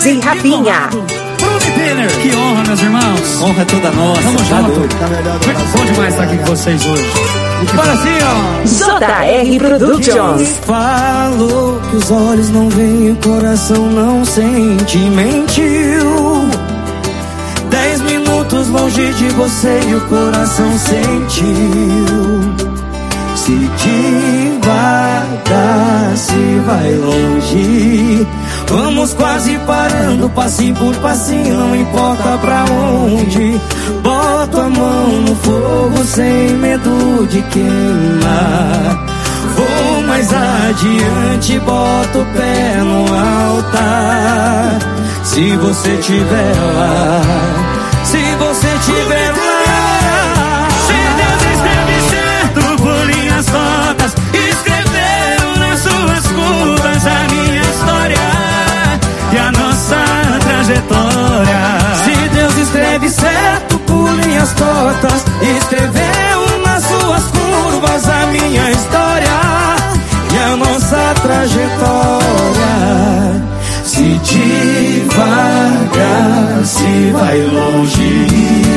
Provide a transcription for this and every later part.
e Rafinha. Que honra, meus irmãos. Honra toda nossa. Tamo junto. Bom demais estar aqui com vocês hoje. Bora assim, ó. JR Productions. Falou que os olhos não veem, o coração não sente. Mentiu. 10 minutos longe de você e o coração sentiu. Se devagar, se vai longe. Vamos quase parando, passinho por passinho, não importa pra onde. Boto a mão no fogo sem medo de queimar. Vou mais adiante, boto o pé no altar. Se você tiver lá, se você tiver lá. Se Deus escreve certo por linhas tortas, escreveram nas suas curvas a minha história e a nossa trajetória. Se Deus escreve certo por linhas tortas, escreveu nas suas curvas a minha história e a nossa trajetória. Se devagar, se vai longe.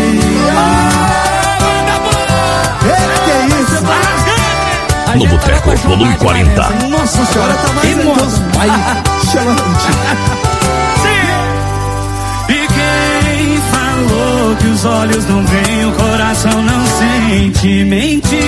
Que é isso? No Boteco, volume 40. Nossa senhora, tá mais nervoso. Aí, chama. E quem falou que os olhos não veem, o coração não sente, mentiu.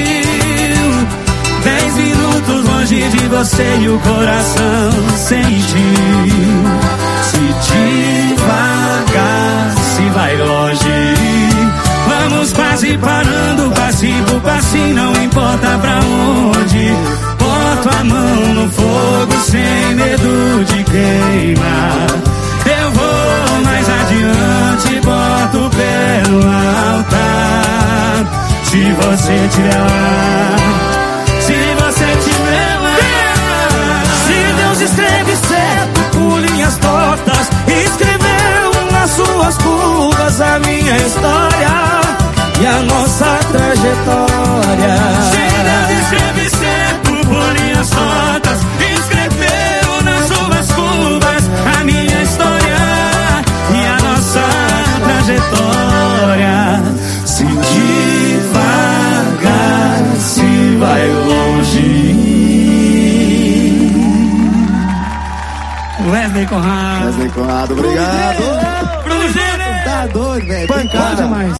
10 minutos longe de você e o coração sentiu. Se devagar, se vai longe. Vamos quase parando, passinho por passinho, não importa pra onde. Boto a mão no fogo sem medo de queimar. Eu vou mais adiante, boto o pé no altar. Se você tiver lá, se você tiver lá. Se Deus escreve certo por linhas tortas, escreveu nas suas curvas a minha história e a nossa trajetória. Se Deus escreve certo por linhas tortas, escreveu nas suas curvas a minha história e a nossa trajetória. Se devagar, se vai longe. Wesley Conrado. Wesley Conrado, obrigado. Bruno Gênero. Tá doido, velho. Pancada demais.